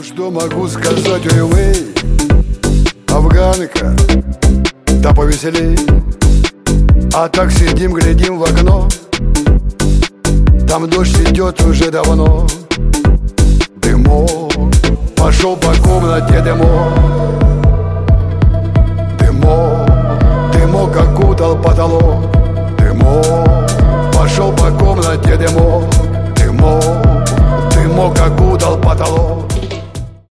Что могу сказать, ой-вей, афганка, да повеселей. А так сидим, глядим в окно, там дождь идет уже давно. Дымок, пошел по комнате дымок.